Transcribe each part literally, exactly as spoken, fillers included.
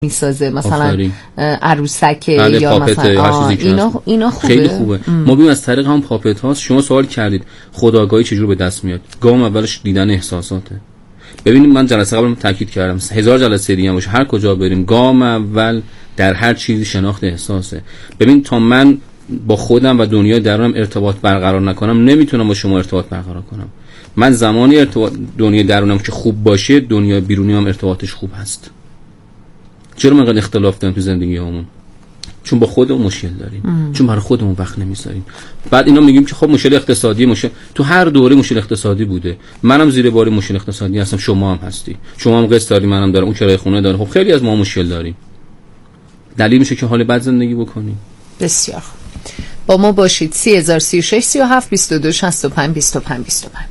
میسازه، مثلا آفرین. عروسک بله، یا پاپت، مثلا اینا اینا خوبه. خیلی خوبه. ام. ما ببین از طریق هم پاپت هاست. شما سوال کردید خودآگاهی چجور به دست میاد؟ گام اولش دیدن احساساته. ببینید من جلسه قبل تاکید کردم هزار جلسه دیگه هم باشه هر کجا بریم گام اول در هر چیزی شناخت احساسه. ببین تا من با خودم و دنیای درونم ارتباط برقرار نکنم نمیتونم با شما ارتباط برقرار کنم. من زمانی ارتباط دنیای درونم که خوب باشه دنیای بیرونی هم ارتباطش خوب هست. چرا ما اینقدر اختلاف داریم تو زندگیمون؟ چون با خودمون مشکل داریم. ام. چون برای خودمون وقت نمیذاریم. بعد اینا میگیم که خب مشکل اقتصادی، مشکل تو هر دوره مشکل اقتصادی بوده. منم زیر بار مشکل اقتصادی هستم، شما هم هستی. شما هم قسط داری، منم دارم، اون کرایه خونه داره. خب خیلی از ما مشکل داریم. دلیل میشه که حال بد زندگی بکنیم. بسیار خوب. با ما باشید. سی هزار سی و شش سی و هفت بیست و دو شصت و پنج بیست و پنج بیست و پنج.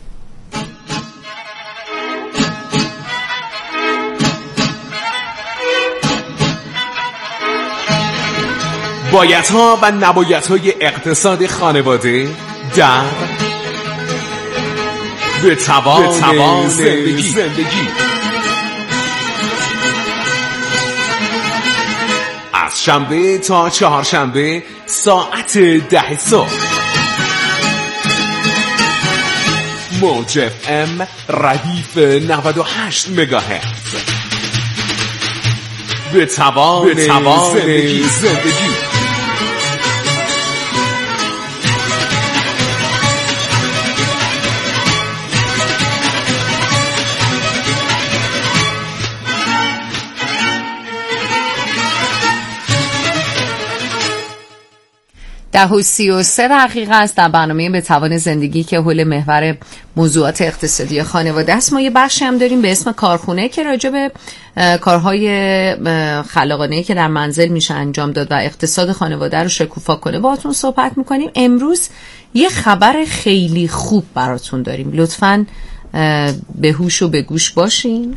بایدها و نبایدهای اقتصاد خانواده در به توان زندگی. زندگی از شنبه تا چهارشنبه ساعت ده صبح موج اف ام ردیف نود و هشت مگاهرتز. به توان زندگی. زندگی ده و سی و سه دقیقه است در برنامه به توان زندگی که حول محور موضوعات اقتصادی خانواده است. ما یه بخشی هم داریم به اسم کارخونه که راجع به کارهای خلاقانه‌ای که در منزل میشه انجام داد و اقتصاد خانواده رو شکوفا کنه باهاتون صحبت میکنیم. امروز یه خبر خیلی خوب براتون داریم. لطفاً به هوش و به گوش باشین.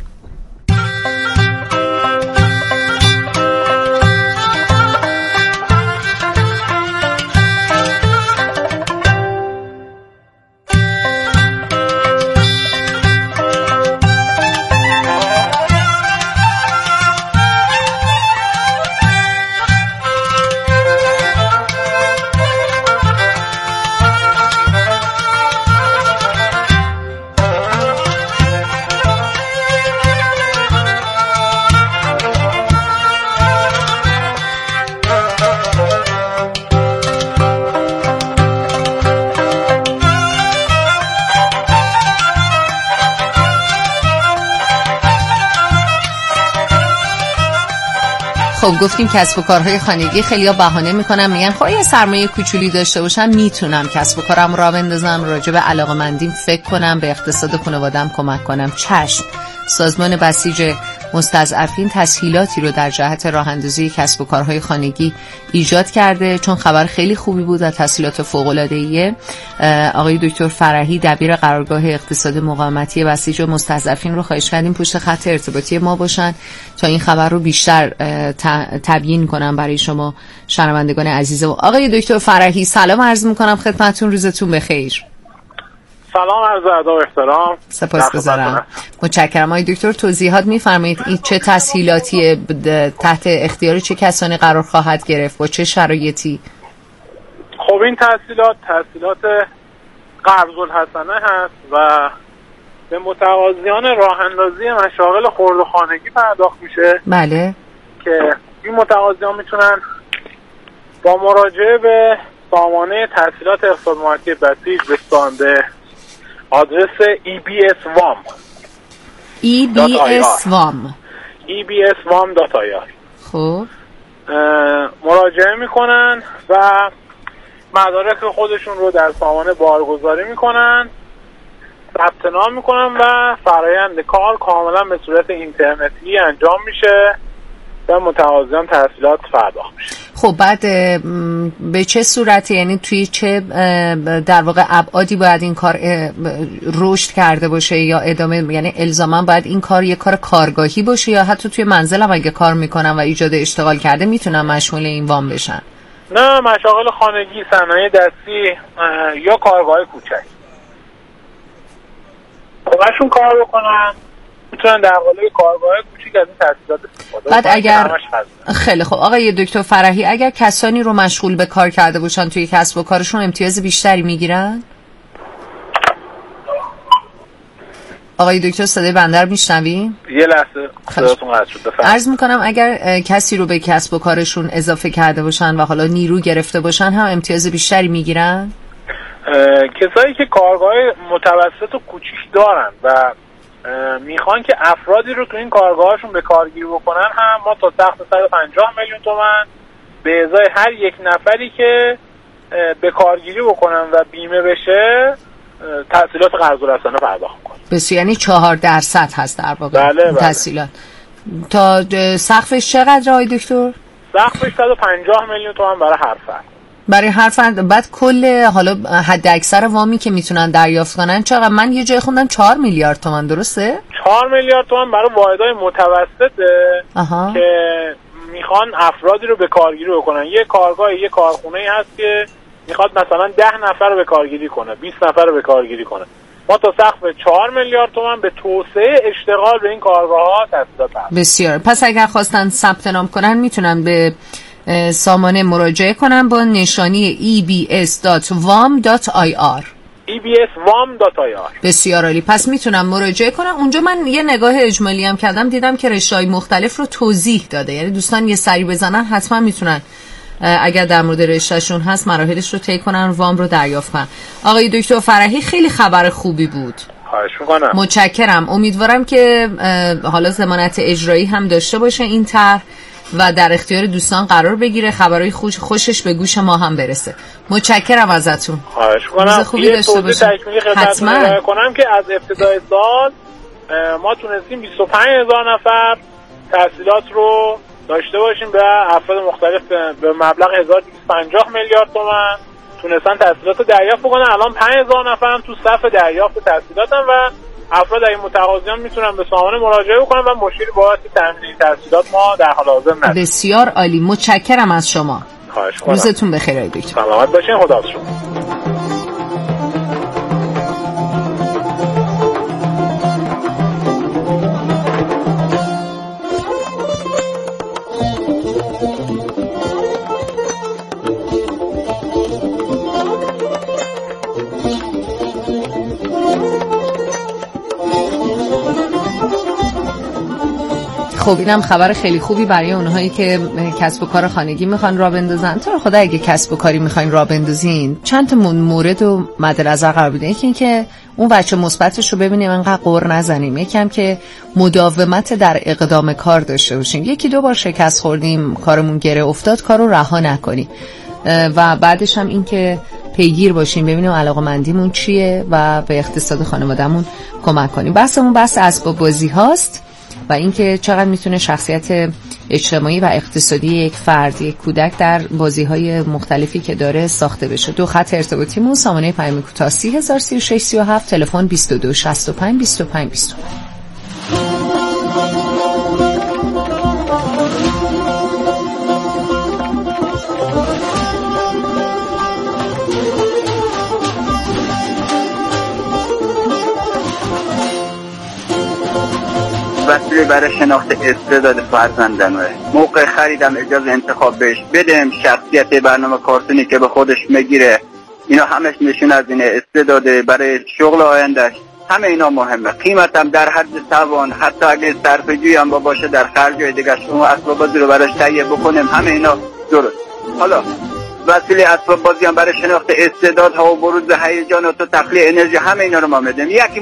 خب گفتیم کسب و کارهای خانگی خیلی‌ها بهانه میکنن، میگن خب یه سرمایه کوچولی داشته باشم میتونم کسب و کارم راه بندازم، راجع به علاقه‌مندیم فکر کنم، به اقتصاد خانواده‌ام کمک کنم. چشم. سازمان بسیج مستضعفین تسهیلاتی رو در جهت راه اندازی کسب و کارهای خانگی ایجاد کرده، چون خبر خیلی خوبی بود و تسهیلات فوق‌العاده‌ای. آقای دکتر فرحی دبیر قرارگاه اقتصاد مقاومتی بسیج مستضعفین رو خواهش کردیم پشت خط ارتباطی ما باشن تا این خبر رو بیشتر تبیین کنم برای شما شنوندگان عزیز. آقای دکتر فرحی سلام عرض می‌کنم خدمتتون، روزتون بخیر. سلام عرض ادب و احترام. سپاسگزارم. متشکرم. آقای دکتر توضیحات می‌فرمایید این چه تسهیلاتی تحت اختیار چه کسانی قرار خواهد گرفت با چه شرایطی؟ خب این تسهیلات تسهیلات قرض الحسنه هست و به متقاضیان راه اندازی مشاغل خرد و خانگی پرداخت میشه. بله. که این متقاضیان میتونن با مراجعه به سامانه تسهیلات اقتصاد مقاومتی بسیج به آدرس ای بی اس وام ای بی اس وام ای بی اس وام دات آی آر خب مراجعه میکنن و مدارک خودشون رو در سامانه بارگذاری میکنن، ثبت نام میکنن و فرآیند کار کاملا به صورت اینترنتی انجام میشه و متقاضیان تسهیلات پرداخت میشه. خب بعد به چه صورتی، یعنی توی چه در واقع ابعادی باید این کار رشد کرده باشه یا ادامه، یعنی الزاما باید این کار یک کار کارگاهی باشه یا حتی توی منزلم اگه کار میکنم و ایجاد اشتغال کرده میتونم مشمول این وام بشن؟ نه، مشاغل خانگی، صنایع دستی یا کارگاه کوچک. خودشون کار بکنن میتونن در قالب کارگاه کوچیک از این تسهیلات استفاده بعد اگر خیلی خب آقای دکتر فرحی، اگر کسانی رو مشغول به کار کرده باشن توی کسب و کارشون امتیاز بیشتری میگیرن؟ آقای دکتر صدای بنده رو میشنوی؟ یه لحظه صداتون قطع شد. بفرمایید. عرض میکنم اگر کسی رو به کسب و کارشون اضافه کرده باشن و حالا نیرو گرفته باشن هم امتیاز بیشتری میگیرن؟ کسایی که کارگاه متوسط و کوچیک دارن و میخوان که افرادی رو تو این کارگاهشون به کارگیری بکنن هم ما تا سقف صد و پنجاه میلیون تومان به ازای هر یک نفری که به کارگیری بکنن و بیمه بشه تحصیلات قرض الرسانه پرداخت میکنن. بس یعنی چهار درصد هست در واقع. بله بله. تحصیلات تا سقفش چقدر آقای دکتر؟ سقفش صد و پنجاه میلیون تومان برای هر فرد. برای هر فرد. بعد کل حالا حد اکثر وامی که میتونن دریافت کنن چقدر؟ من یه جای خوندم چهار میلیارد تومان، درسته؟ چهار میلیارد تومان برای واحدهای متوسطه آها. که میخوان افرادی رو به کارگیری بکنن. یه کارگاه یه کارخونه هست که میخواد مثلا ده نفر رو به کارگیری کنه، بیست نفر رو به کارگیری کنه. ما تا سقف چهار میلیارد تومان به توسعه اشتغال به این کارگاه ها تسهیلات دادیم. بسیار. پس اگر خواستن ثبت نام کنن میتونن به سامانه مراجعه کنن با نشانی ای بی اس دات وام دات آی آر. ای بی اس وام دات آی آر. بسیار عالی. پس میتونم مراجعه کنم اونجا. من یه نگاه اجمالی هم کردم، دیدم که رشته‌های مختلف رو توضیح داده، یعنی دوستان یه سری بزنن حتما میتونن اگر در مورد رشتهشون هست مراحلش رو طی کنن، وام رو دریافت کنن. آقای دکتر فرحی خیلی خبر خوبی بود. خواهش میکنم. متشکرم. امیدوارم که حالا ضمانت اجرایی هم داشته باشه این طرح و در اختیار دوستان قرار بگیره، خبرهای خوش خوشش به گوش ما هم برسه. متشکرم ازتون. خواهش می‌کنم. یه توضیح تکمیلی خدمتتون ارائه کنم که از ابتدای سال ما تونستیم بیست و پنج هزار نفر تحصیلات رو داشته باشیم به افراد مختلف به مبلغ هزار و دویست و پنجاه میلیارد تومان تونستن تحصیلات رو دریافت بکنن. الان پنج هزار نفر هم تو صف دریافت تحصیلاتن و افراد این متقاضیان میتونن به سامانه مراجعه بکنن و مشکلی باعث تامین تحصیلات ما در حال حاضر نداریم. بسیار عالی. متشکرم از شما. خواهش می‌کنم. روزتون بخیر آقای دکتر. سلامت باشین. خدا حافظ شما. خب اینم خبر خیلی خوبی برای اونهایی که کسب و کار خانگی میخوان راه بندازن. تو خدا اگه کسب و کاری میخواین راه بندازین چند تا مورد رو مد نظر قرار بدین. یکی این که اون بچه مثبتش رو ببینیم انقدر قور نزنیم، یکم که مداومت در اقدام کار داشته باشیم. یکی دو بار شکست خوردیم کارمون گره افتاد کارو رها نکنیم و بعدش هم این که پیگیر باشیم ببینیم علاقه‌مندیمون چیه و به اقتصاد خانوادهمون کمک کنیم. بحثمون بحث اسباب بازی هاست و اینکه چقدر میتونه شخصیت اجتماعی و اقتصادی یک فرد، یک کودک در بازی‌های مختلفی که داره ساخته بشه. دو خط ارتباطیمون سامانه پیام کوتاه سی هزار سی و شش سی و هفت، تلفن بیست و دو شصت و پنج بیست و پنج بیست و پنج. وسیله برای شناخت استعداد فرزندمه. موقع خریدم اجازه انتخاب بهش بدم، شخصیت برنامه کارتونی که به خودش میگیره، اینا همش نشون از اینه استعداد برای شغل آیندهش. همه اینا مهمه. قیمتم در حد توان، حتی اگه صرفه‌جویی هم با باشه در خرجای دیگه شما اسباب بازی رو براش تهیه بکنیم، همه اینا درست. حالا وسیله اسباب بازی هم برای شناخت استعدادها و بروز هیجانات و تخلیه انرژی، همه اینا رو ما میدیم. یکی م...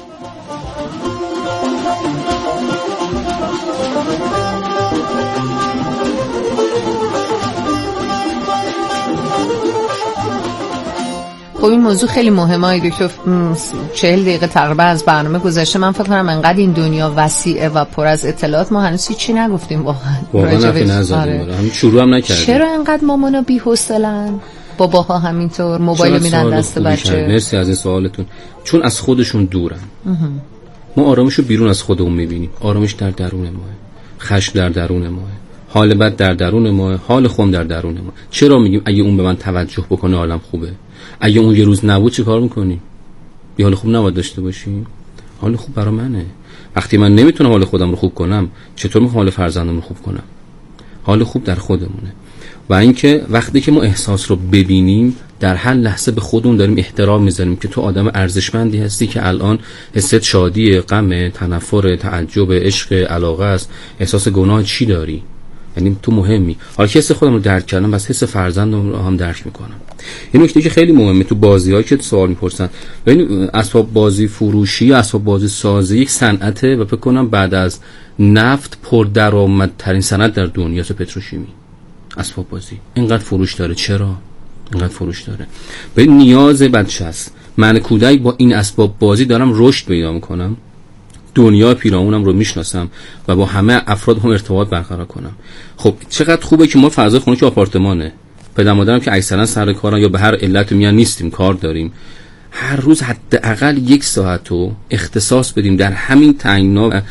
خب این موضوع خیلی مهمه های دکتر. چهل دقیقه تقریبا از برنامه گذشته. من فکر کنم انقدر این دنیا وسیعه و پر از اطلاعات ما هنوز چی نگفتیم واقعا. واقعا حرفی نزدیم. آره. همین شروع هم نکردیم. چرا انقدر مامانا بی‌حوصله‌ان؟ باباها همینطور موبایل میدن دست بچه. مرسی از این سوالتون. چون از خودشون دورن. ما آرامشو بیرون از خودمون میبینیم. آرامش در درون ماه. خشم در درون ماه. حال بد در درون ماه. حال خم در درون ماه. چرا میگیم اگه اون به من توجه بکنه حالم خوبه؟ اگه اون یه روز نبود چه کار میکنی؟ یه حال خوب نباید داشته باشی؟ حال خوب برای منه. وقتی من نمیتونم حال خودم رو خوب کنم، چطور میخوام حال فرزندم رو خوب کنم؟ حال خوب در خودمونه. و اینکه وقتی که ما احساس رو ببینیم، در هر لحظه به خودمون داریم احترام میذاریم که تو آدم ارزشمندی هستی که الان حست شادی، غم، تنفر، تعجب، عشق، علاقه است، احساس گناه چی داری؟ یعنی تو مهمی. حالا که حس خودم رو درک کردم، بس حس فرزندم رو هم درک میکنم. این نکته که خیلی مهمه تو بازی‌هایی که سوال میپرسن، ببین اسباب بازی فروشی، اسباب بازی سازی یک صنعته و فکر کنم بعد از نفت پردرآمدترین صنعت در دنیا است. پتروشیمی، اسباب بازی اینقدر فروش داره. چرا اینقدر فروش داره؟ ببین نیاز بچه است. من کودک با این اسباب بازی دارم رشد پیدا میکنم، دنیا پیرامونم رو میشناسم و با همه افراد هم ارتباط برقرار کنم. خب چقدر خوبه که ما فضای خونه که آپارتمانه، پدر مادرم که اکثرا سر کارن یا به هر علت میان نیستیم، کار داریم، هر روز حداقل یک ساعت رو اختصاص بدیم در همین تنگنا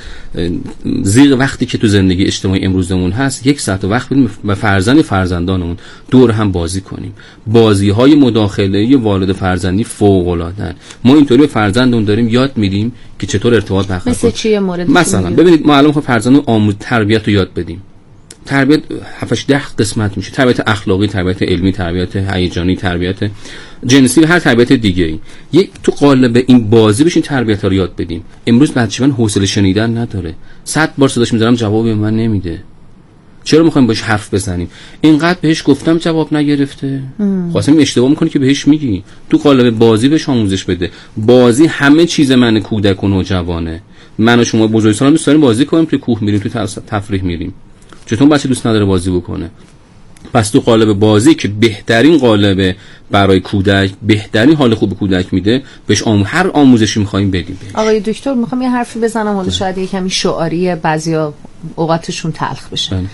زیغ وقتی که تو زندگی اجتماعی امروزمون هست، یک ساعت وقت بدیم و فرزند فرزندانمون دور هم بازی کنیم. بازی‌های مداخله‌ای والد فرزندی فوق‌العاده‌اند. ما اینطوری به فرزندمون داریم یاد میدیم که چطور ارتباط برقرار کنیم. مثل چیه مورد؟ مثلا ببینید ما الان خب فرزندمون آموز تربیت رو یاد بدیم. تربیت هفتش ده قسمت میشه: تربیت اخلاقی، تربیت علمی، تربیت هیجانی، تربیت جنسی و هر تربیت دیگه ای. یک تو قالب این بازی بشین تربیت ها رو یاد بدیم. امروز بچه‌من حوصله شنیدن نداره، صد بار صداش میذارم جواب من نمیده. چرا میخوایم باش حرف بزنیم؟ اینقدر بهش گفتم جواب نگرفته. خواستم اشتباه میکنی که بهش میگی. تو قالب بازی بهش آموزش بده. بازی همه چیز من کودک و نوجوانه. من و شما بزرگسالان دوست داریم بازی کنیم، تو کوه میریم، تو تفریح میریم. چطور بچه دوست نداره بازی بکنه؟ پس تو قالب بازی که بهترین قالب برای کودک، بهترین حال خوب کودک میده، بهش آم... هر آموزشی میخوایم بدیم بهش. آقای دکتر میخوام یه حرفی بزنم، حالا شاید یه کمی شعاری، بعضیا اوقاتشون تلخ بشه. بله.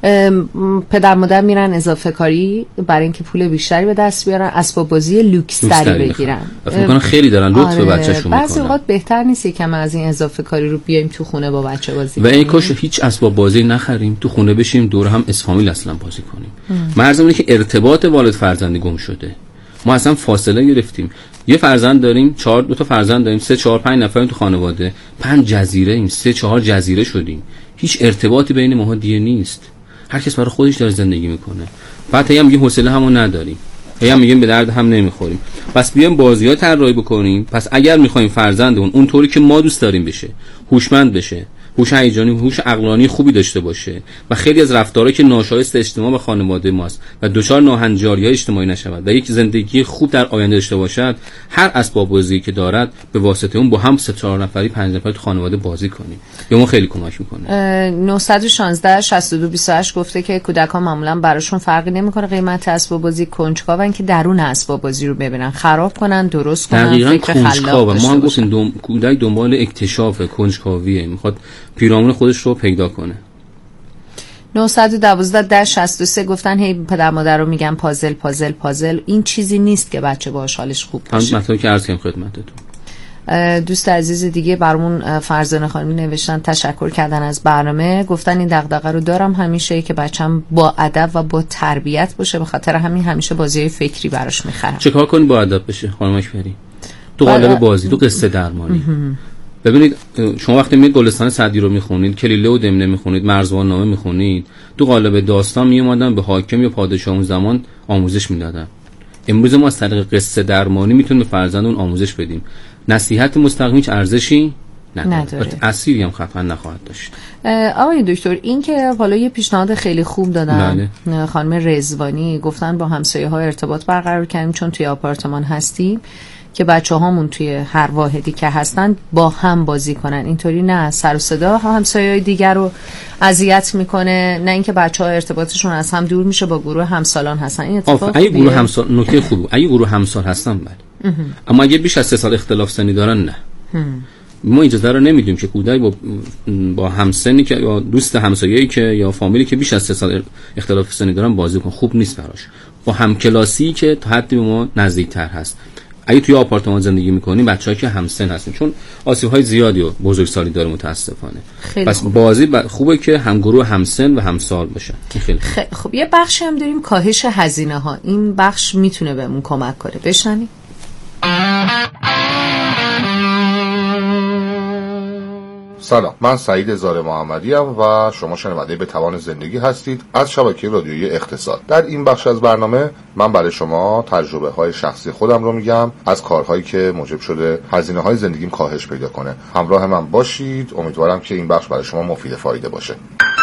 پدر مادر میرن اضافه کاری برای اینکه پول بیشتری به دست بیارن، اسباب بازی لوکس تری بگیرن. فکر کنم خیلی دارن لطف به بچه‌شون میکنن. بعضی اوقات بهتر نیست یکم از این اضافه کاری رو بیایم تو خونه با بچه بازی و این کاش هیچ اسباب بازی نخریم، تو خونه بشیم دور هم اسفامیل اصلا بازی کنیم. مرزمون اینه که ارتباط والد فرزندی گم شده. ما اصلا فاصله گرفتیم. یه فرزند داریم، چهار دو تا فرزند داریم، سه چهار پنج نفریم تو خانواده، پنج جزیره ایم، سه چهار جزیره شدیم. هیچ ارتباطی بین ماها دیگه نیست. هر کس برای خودش داره زندگی میکنه. بعد هم میگیم حوصله همون نداریم. هم میگیم به درد هم نمیخوریم. پس بیایم بازی‌ها طراحی بکنیم. پس اگر میخوایم فرزندمون اونطوری که ما دوست داریم بشه، هوشمند بشه، هوش هیجانی، هوش عقلانی خوبی داشته باشه و خیلی از رفتارهایی که ناشایست اجتماع و خانواده ماست و دچار ناهنجاری‌های اجتماعی نشود و یک زندگی خوب در آینده داشته باشد، هر اسباب بازی که دارد به واسطه اون با هم سه چهار نفری پنج نفری تو خانواده بازی کنیم. به ما خیلی کمک میکنه. نه یک شش شش دو دو هشت گفته که کودکان معمولا براشون فرقی نمیکنه قیمت اسباب بازی، کنجکاون که درون اسباب بازی رو ببینن، خراب کنن، درست کنن، فکر خلاق داشته ما هم گفتیم دم... کودک دنبال اکتشاف، کنجکاویه، میخواد پیرامون خودش رو پیدا کنه. نه یک دو شش سه گفتن هی پدر مادر رو میگن پازل پازل پازل. این چیزی نیست که بچه باهاش حالش خوب باشه. همون مطلبی که عرض کردم خدمتتون. دوست عزیز دیگه برامون فرزانه خانمی نوشتن، تشکر کردن از برنامه، گفتن این دغدغه رو دارم همیشه که بچم با ادب و با تربیت باشه، به خاطر همین همیشه بازی‌های فکری براش میخرم. چیکار کنی با ادب بشه خانم اکبری؟ تو قالب بازی، تو قصه درمانی. ببینید شما وقتی میید گلستان سعدی رو میخونید، کلیله و دمنه میخونید، مرزبان نامه میخونید، تو قالب داستان میومدن به حاکم یا پادشاه اون زمان آموزش میدادن. امروز ما از طریق قصه درمانی میتونیم به فرزندون آموزش بدیم. نصیحت مستقیم هیچ ارزشی نداره. تأثیری هم قطعا نخواهد داشت. آقای دکتر این که حالا یه پیشنهاد خیلی خوب دادن، بله. خانم رضوانی گفتن با همسایه ها ارتباط برقرار کنیم چون توی آپارتمان هستیم که بچه هامون توی هر واحدی که هستن با هم بازی کنن. اینطوری نه سر و صدا همسایه‌های دیگر رو اذیت میکنه، نه اینکه بچه ها ارتباطشون از هم دور میشه، با گروه همسالان هستن. این اتفاق اگه گروه همسال نکته خوبه، اگه گروه همسال هستن بله، اما اگه بیش از سه سال اختلاف سنی دارن نه. ما اجازه رو نمیدیم که کودک با با همسنی که یا دوست همسایه‌ای که یا فامیلی که بیش از سه سال اختلاف سنی دارن بازی کنه، خوب نیست براش. با همکلاسی که تا حدی به ما نزدیکتر هست. اگه توی آپارتمان زندگی می‌کنیم بچه‌ها که همسن هستن، چون آسیب‌های زیادی و بزرگسالی داره متاسفانه. پس خوب. بازی ب... خوبه که همگروه همسن و همسال باشن. خیلی خوب. خب یه بخشی هم داریم کاهش هزینه‌ها. این بخش میتونه بهمون کمک کنه. بشنویم. سلام، من سعید زار محمدی ام و شما شنونده به توان زندگی هستید از شبکه رادیویی اقتصاد. در این بخش از برنامه من برای شما تجربه های شخصی خودم رو میگم از کارهایی که موجب شده هزینه های زندگیم کاهش پیدا کنه. همراه من باشید، امیدوارم که این بخش برای شما مفید فایده باشه.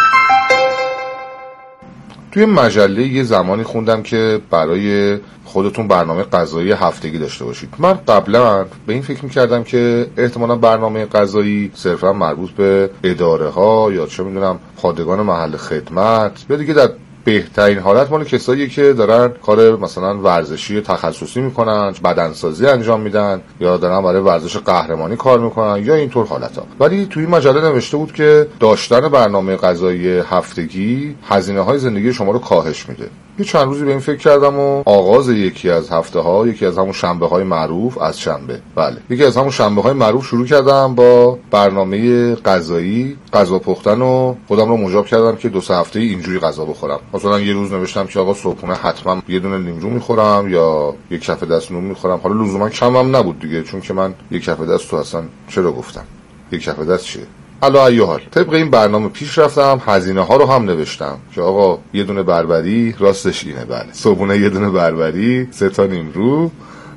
توی مجله یه زمانی خوندم که برای خودتون برنامه غذایی هفتگی داشته باشید. من قبلا به این فکر می‌کردم که احتمالاً برنامه غذایی صرفا مربوط به اداره ها یا چه می‌دونم پادگان محل خدمت یا دیگه در بهترین حالت مال کسایی که دارن کار مثلا ورزشی تخصصی میکنن، بدنسازی انجام میدن یا دارن برای ورزش قهرمانی کار میکنن یا اینطور حالتا. ولی توی مجله نوشته بود که داشتن برنامه غذایی هفتگی هزینه های زندگی شما رو کاهش میده. یه چند روزی به این فکر کردم و آغاز یکی از هفته ها، یکی از همون شنبه های معروف از شنبه بله یکی از همون شنبه های معروف شروع کردم با برنامه غذایی، غذا پختن و خودم رو مجاب کردم که دو سه هفته اینجوری غذا بخورم. مثلا یه روز نوشتم که آقا صبحونه حتما یه دونه نیمرو میخورم یا یک کف دست نون میخورم. حالا لزوما کمم نبود دیگه، چون که من یک کف دست تو اصلا چرا گفتم یک کف دست چیه. علا ای حال طبق این برنامه پیش رفتم، هزینه ها رو هم نوشتم که آقا یه دونه بربری راستش اینه، بله صبحونه یه دونه بربری، سه تا نیمرو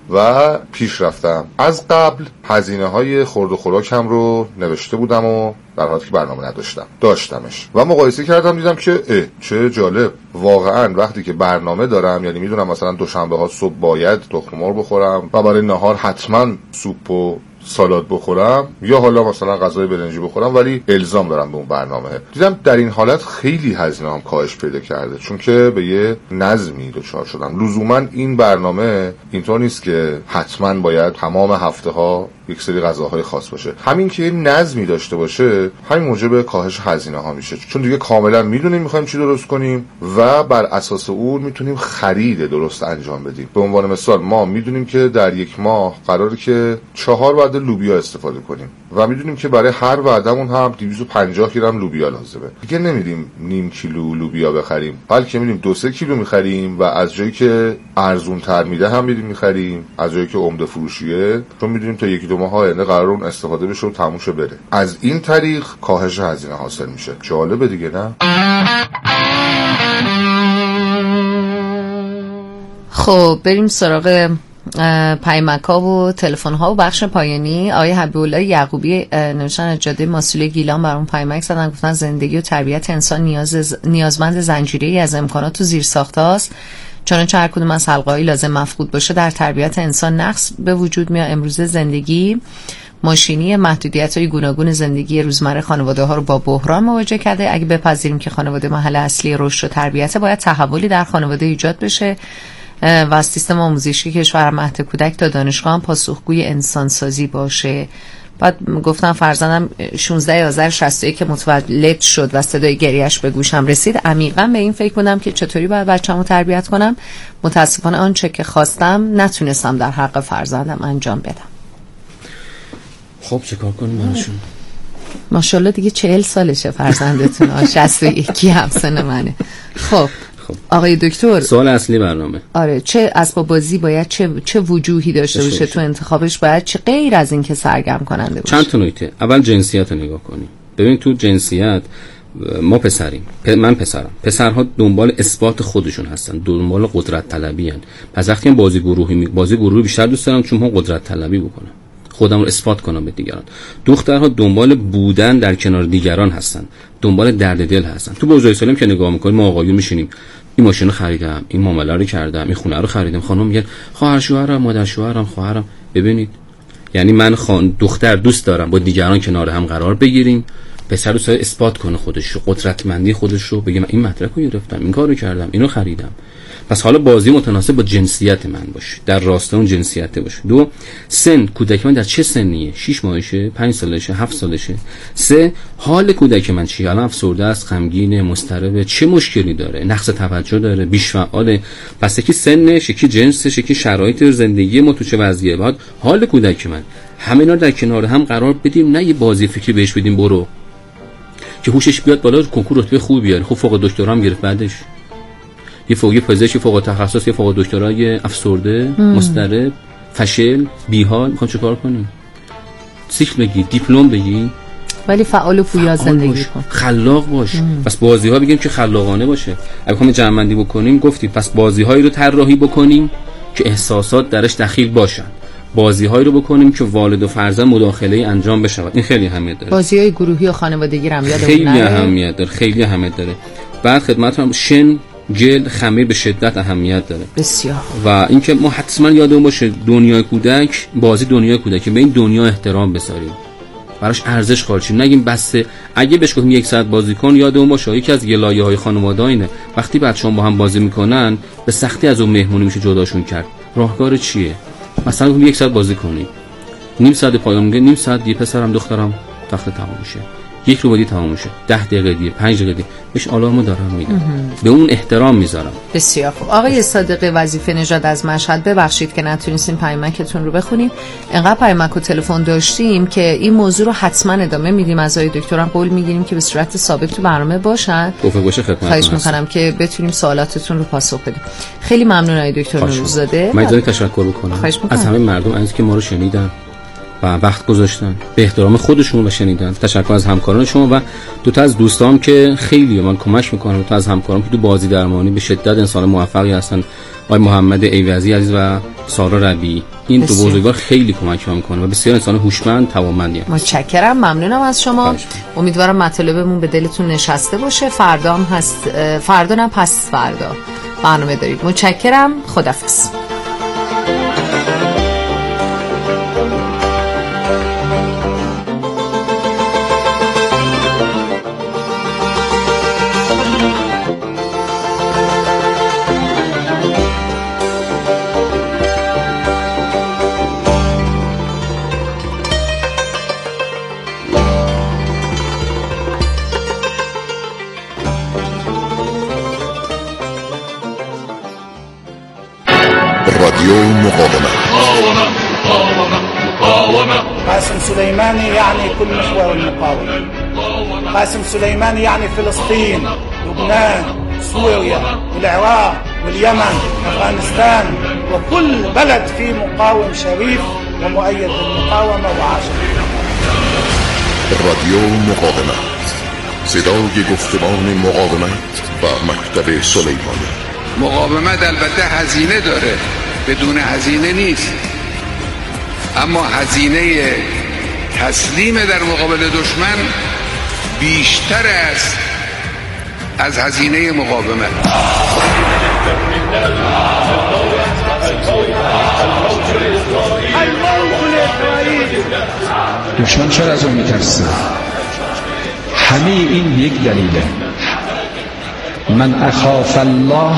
و پیش رفتم. از قبل هزینه های خورد و خوراکم رو نوشته بودم و در حالی که برنامه نداشتم داشتمش و مقایسه کردم، دیدم که اه چه جالب، واقعا وقتی که برنامه دارم، یعنی میدونم مثلا دوشنبه ها صبح باید تخم مرغ بخورم و برای نهار حتما سوپ و سالاد بخورم یا حالا مثلا غذای برنجی بخورم، ولی الزام دارم به اون برنامه. دیدم در این حالت خیلی هزینه هم کاهش پیدا کرده، چون که به یه نظمی دچار شدم. لزوما این برنامه اینطور نیست که حتما باید تمام هفته ها یک سری غذاهای خاص باشه. همین که یه نظمی داشته باشه همین موجب کاهش هزینه ها میشه، چون دیگه کاملا میدونیم میخوایم چی درست کنیم و بر اساس اون میتونیم خرید درست انجام بدیم. به عنوان مثال ما میدونیم که در یک ماه قراره که چهار وعده لوبیا استفاده کنیم و میدونیم که برای هر وعدهمون هم دویست و پنجاه گرم لوبیا لازمه. دیگه نمیریم نیم کیلو لوبیا بخریم، بلکه میریم دو سه کیلو میخریم و از جایی که ارزون تر میده هم میریم میخریم، از جایی که عمده فروشیه، چون میدونیم تا یکی دو ماه آینده قرار اون استفاده بشه و تموم شه بره. از این طریق کاهش هزینه حاصل میشه. جالبه دیگه، نه؟ خب بریم سراغ پیمک‌ها و تلفن‌ها و بخش پایانی. آقای حبیب‌الله یعقوبی نوشتن از جاده ماسوله گیلان برام پیمک زدن، گفتن زندگی و تربیت انسان نیاز نیازمند زنجیره‌ای از امکانات و زیرساخت‌هاست، چون هر کدوم از حلقه‌ای لازم مفقود باشه در تربیت انسان نقص به وجود میاد. امروزه زندگی ماشینی محدودیت‌های گوناگون زندگی روزمره خانواده‌ها رو با بحران مواجه کرده. اگه بپذیریم که خانواده محل اصلی رشد و تربیت، باید تحولی در خانواده ایجاد بشه و از سیستم آموزشی کشور مهد کودک تا دانشگاه هم پاسخگوی انسانسازی باشه. بعد گفتم فرزندم شانزده آذر شصت و یک که متولد شد و صدای گریه‌اش به گوشم رسید، عمیقاً به این فکر بودم که چطوری باید بچه‌مو تربیت کنم. متاسفانه آنچه که خواستم نتونستم در حق فرزندم انجام بدم. خب چه کار کنیم براشون؟ ماشاءالله دیگه چهل سالشه فرزندتون، شصت و یک هم سن منه. خب آقای دکتر، سوال اصلی برنامه آره چه اسباب بازی باید چه چه وجوهی داشته باشه تو انتخابش، باید چه غیر از این که سرگرم کننده باشه؟ چند تا نکته. اول جنسیت رو نگاه کنیم. ببین تو جنسیت ما پسریم، من پسرم. پسرها دنبال اثبات خودشون هستن، دنبال قدرت طلبی هستن. پس وقتی هم بازی گروهی بازی گروهی بیشتر دوست دارم، چون هم قدرت طلبی بکنم، خودم رو اثبات کنم به دیگران. دخترها دنبال بودن در کنار دیگران هستن، دنبال درد دل هستن. تو بازار سالم که نگاه می‌کنیم ما آقایون میشینیم، این ماشین رو خریدم، این معامله رو کردم، این خونه رو خریدم، خانم میگن خواهر شوهرم، مادر شوهرم، خواهرم. ببینید، یعنی من خان دختر دوست دارم با دیگران کنار هم قرار بگیریم، پسر دوست داره اثبات کنه خودش رو، قدرتمندی خودش رو، بگه من این مدرک رو گرفتم، این کارو کردم، اینو خریدم. پس حالا بازی متناسب با جنسیت من باشه، در راستای اون جنسیت باشه. دو، سن کودک من در چه سنیه؟ شش ماهشه، پنج سالشه، هفت سالشه. سه، حال کودک من چیه؟ الان افسرده است، غمگینه، مضطربه، چه مشکلی داره؟ نقص توجه داره، بیش فعاله؟ پس یکی سنش، یکی جنسش، یکی شرایط زندگی ما تو چه وضعیه. بعد حال کودک من، همه اینا در کنار هم قرار بدیم، نه یه بازی فکری بهش بدیم برو که هوشش بیاد بالا، کنکور رتبه خوبی بیاره. خب فوق دکترا هم گرفت، بعدش یه فوق پزشک فوق تخصص، یه فوق دکترای افسرده، مضطرب، فشل، بیحال. میخوام چیکار کنیم؟ سیکل بگی، دیپلم بگی. ولی فعال و پویا زندگی کن، خلاق باش. ام. پس بازی‌ها بگیم که خلاقانه باشه. اگه بخوایم جمع‌بندی بکنیم گفتیم پس بازی‌هایی رو طراحی بکنیم که احساسات درش دخیل باشن. بازی‌هایی رو بکنیم که والد و فرزند مداخله انجام بشود. این خیلی اهمیت داره. بازی‌های گروهی و خانوادگی هم یادمون خیلی اهمیت داره، خیلی اهمیت داره. بعد خدمتتون شن جلد خمیر به شدت اهمیت داره بسیار. و اینکه ما حتما یادمون باشه دنیای کودک بازی دنیای کودک، به این دنیا احترام بذاریم، براش ارزش قائل شیم، نگیم بس اگه بهش گفتیم یک ساعت بازی کن یادمون باشه یکی از گلایه‌های خانواده اینه وقتی بچه‌ها با هم بازی میکنن به سختی از اون مهمونی میشه جداشون کرد. راهکار چیه؟ مثلا یک ساعت بازی کنی، نیم ساعت پایان میگه نیم ساعت دیگه پسرم دخترم وقت تمام میشه، یک رو بعدی تمام میشه، ده دقیقه دیگه، پنج دقیقه دیگه، بهش آلارمو دارم میدم، به اون احترام میذارم. بسیار خوب. آقای صادقی وظیفه نژاد از مشهد، ببخشید که نتونستیم پیامکتون رو بخونیم، انقدر پیامک و تلفن داشتیم که این موضوع رو حتما ادامه میدیم. از آقای دکترم قول میگیریم که به صورت ثابت تو برنامه باشن. گفته باشه خدمتتون. خواهش میکنم که بتونیم سوالاتتون رو پاسخ بدیم. خیلی ممنون آقای دکتر نوروزاده. من اجازه تشکر بکنم از همه مردم از که ما رو شنیدن و وقت گذاشتن به احترام خودشون و شنیدن. تشکر از همکاران شما و دو تا از دوستام که خیلی من کمک میکنن، دو تا از همکارام که تو بازی درمانی به شدت انسان موفقی هستن، آقای محمد ایوزی عزیز و سارا ربیعی. این دو بزرگوار خیلی کمک میکنن و بسیار انسان هوشمند توانمندی هستن. متشکرم، ممنونم از شما. امیدوارم مطالبمون به دلتون نشسته باشه. فردا هم هست، فردا هم پس فردا برنامه دارید. متشکرم، خداحافظ. رادیو مقاومت. قاسم سليماني يعني كل محور المقاومة. قاسم سليماني يعني فلسطين، لبنان، سوريا، العراق واليمن، أفغانستان، وكل بلد فيه مقاوم شريف ومؤيد بالمقاومة وعاشق. رادیو مقاومت، صدای گفتمان مقاومت و مکتب سلیمانی. مقاومت البته هزینه داره، بدون هزینه نیست، اما هزینه تسلیم در مقابل دشمن بیشتر است از هزینه مقاومت. دشمن چرا از اون میترسه؟ همه این یک دلیله. من اخاف الله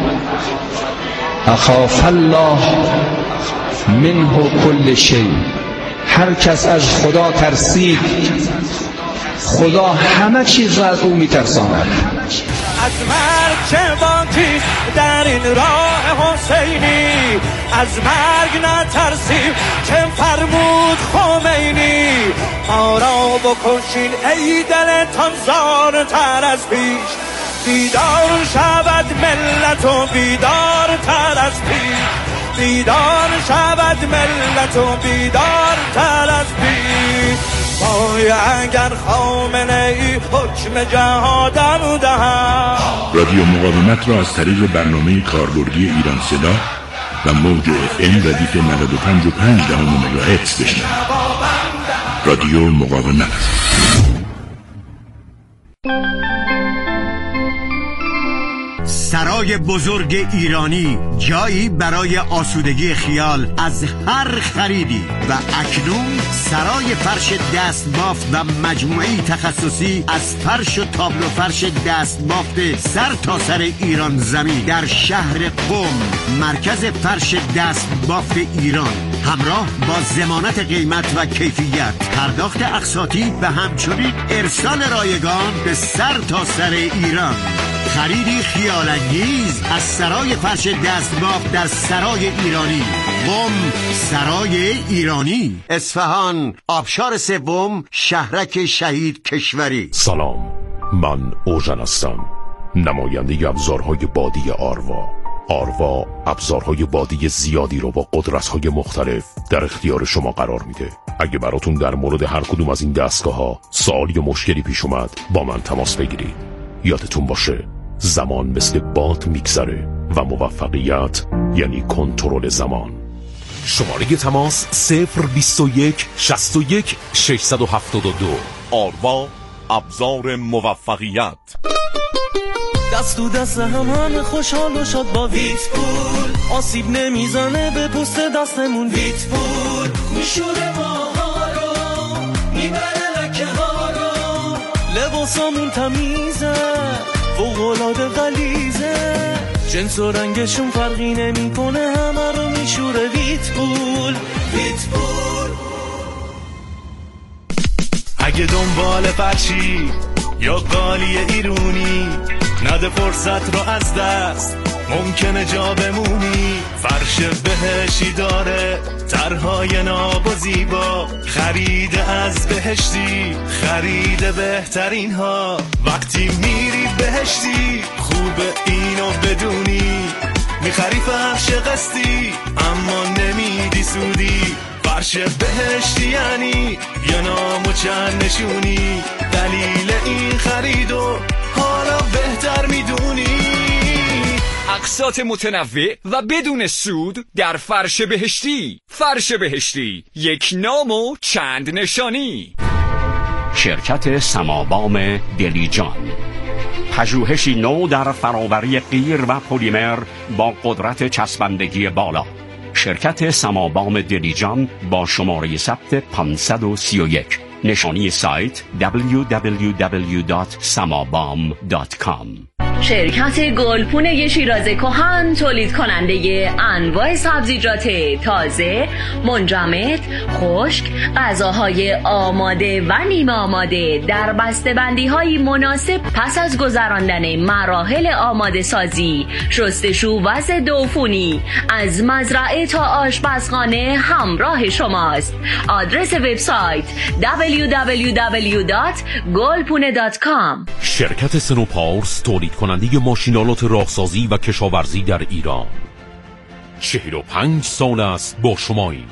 اخاف الله منه کل شیء. هر کس از خدا ترسید خدا همه چیز را از او میترساند. از مرگ چه باکی در این راه حسینی، از مرگ نترسیم چه فرمود خمینی. ما را بکشین ای دلتان زارتر از پیش، بیدار شود ملت و بیدار تر از پیش، بیدار شود ملت و بیدار تر از پیش. وای اگر خامنه ای حکم جهادم دهد. رادیو مقاومت را از طریق برنامه کاربردی ایران صدا و موج اف ام ردیف نود و پنج و پنج دهم مگاهرتز بشنوید. رادیو مقاومت. سرای بزرگ ایرانی، جایی برای آسودگی خیال از هر خریدی. و اکنون سرای فرش دستبافت و مجموعی تخصصی از فرش و تابلو فرش دستبافت سر تا سر ایران زمین در شهر قم، مرکز فرش دستبافت ایران، همراه با ضمانت قیمت و کیفیت، پرداخت اقساطی و همچنین ارسال رایگان به سر تا سر ایران. خریدی خیال‌انگیز از سرای فرش دستبافت در سرای ایرانی، قم، سرای ایرانی، اصفهان، آبشار سوم، شهرک شهید کشوری. سلام، من اوژن هستم، نماینده ابزارهای بادی آروا. آروا ابزارهای بادی زیادی رو با قدرت‌های مختلف در اختیار شما قرار میده. اگه براتون در مورد هر کدوم از این دستگاه ها سوال یا مشکلی پیش اومد با من تماس بگیرید. یادتون باشه زمان مثل باد میگذره و موفقیت یعنی کنترل زمان. شماره تماس صفر بیست و یک شصت و یک ششصد و هفتاد و دو. آروا، ابزار موفقیت. دست تو دست هم همه خوشحال و شاد با ویت پول. آسیب نمیزنه به پوست دستمون. ویت پول میشوره ماها رو، میبره لکه ها رو. لباسامون تمیزه، فوق‌العاده غلیظه. جنس و رنگشون فرقی نمیکنه، همه رو میشوره ویت پول. ویت پول. اگه دنبال فرشی یا قالی ایرونی، نده فرصت رو از دست، ممکنه جا بمونی. فرش بهشتی داره طرحهای ناب و زیبا، خرید از بهشتی، خرید بهترین ها. وقتی میری بهشتی خوبه اینو بدونی، میخری فرش قسطی اما نمیدی سودی. فرش بهشتی یعنی یه نام و چند نشونی، دلیل این خریدو حالا بهتر میدونی. اقساط متنوع و بدون سود در فرش بهشتی. فرش بهشتی، یک نام و چند نشانی. شرکت سمابام دلیجان، پژوهشی نو در فراوری غیر و پلیمر با قدرت چسبندگی بالا. شرکت سمابام دلیجان با شماره ثبت پانصد و سی و یک. نشانی سایت دبلیو دبلیو دبلیو دات سمابام دات کام. شرکت گلپونه شیراز کهن تولید کننده انواع سبزیجات تازه، منجمد، خشک، غذاهای آماده و نیمه آماده در بسته‌بندی های مناسب پس از گذراندن مراحل آماده سازی، شستشو و ضد عفونی. از مزرعه تا آشپزخانه همراه شماست. آدرس وبسایت دبلیو دبلیو دبلیو دات گلپونه دات کام. شرکت سنوپارس تولید کننده ماشینالات راهسازی و کشاورزی در ایران. چهل و پنج سال است با شماییم.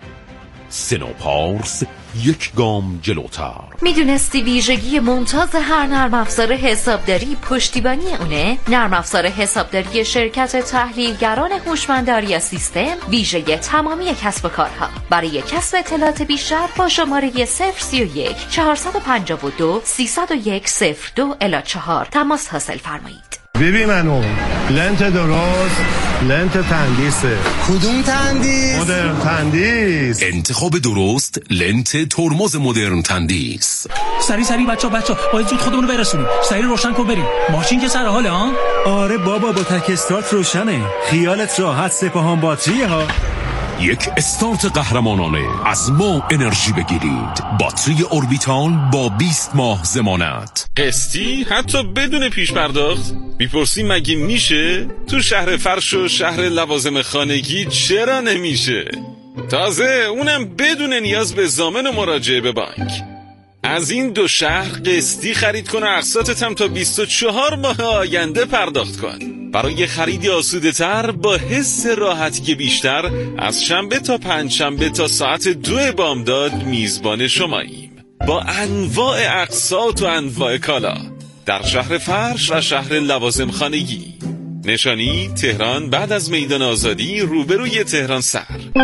سنوپارس، یک گام جلوتر. میدونستی ویژگی ممتاز هر نرم افزار حسابداری پشتیبانی اونه؟ نرم افزار حسابداری شرکت تحلیلگران هوشمنداری سیستم ویژه تمامی کسب و کارها. برای کسب اطلاعات بیشتر با شماره صفر سی و یک چهارصد و پنجاه و دو سیصد و یک صفر دو الی چهار تماس حاصل فرمایید. ببین منو لنت درست، لنت تندیسه. کدوم تندیس؟ مدرن تندیس. انتخاب درست لنت ترمز مدرن تندیس. سری سری بچا بچا باید زود خودمونو برسونیم. سری روشن کن بریم. ماشین که سر حاله ها؟ آره بابا با تک استارت روشنه. خیالت راحت، سپاهان باتریه ها. یک استارت قهرمانانه. از ما انرژی بگیرید. باتری اوربیتال با بیست ماه ضمانت. قسطی حتی بدون پیش پرداخت؟ میپرسی مگه میشه؟ تو شهر فرش و شهر لوازم خانگی چرا نمیشه؟ تازه اونم بدون نیاز به ضامن و مراجعه به بانک. از این دو شهر قسطی خرید کن و اقساطت هم تا بیست و چهار ماه آینده پرداخت کن. برای خرید آسوده تر با حس راحتی بیشتر از شنبه تا پنج شنبه تا ساعت دو بامداد میزبان شماییم با انواع اقساط و انواع کالا در شهر فرش و شهر لوازم خانگی. نشانی تهران بعد از میدان آزادی روبروی تهران سر.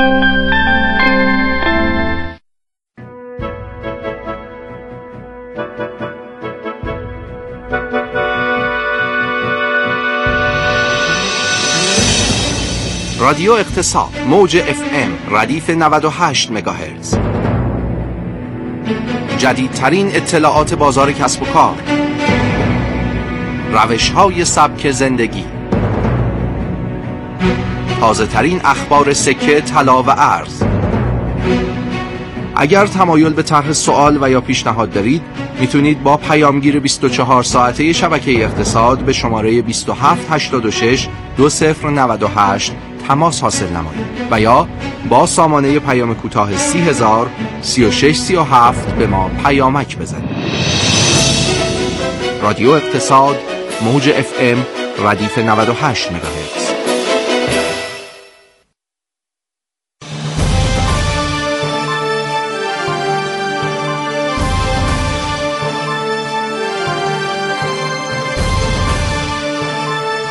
رادیو اقتصاد موج اف ام ردیف نود و هشت مگاهرتز. جدیدترین اطلاعات بازار کسب و کار، روش‌های سبک زندگی، تازه ترین اخبار سکه، طلا و ارز. اگر تمایل به طرح سوال و یا پیشنهاد دارید میتونید با پیامگیر بیست و چهار ساعته شبکه اقتصاد به شماره بیست و هفت هشتاد و شش دو صفر نود و هشت تماس حاصل نمایید و یا با سامانه پیام کوتاه سی هزار سی و شش سی و هفت به ما پیامک بزنید. رادیو اقتصاد موج اف ام ردیف نود و هشت مگاهرتز.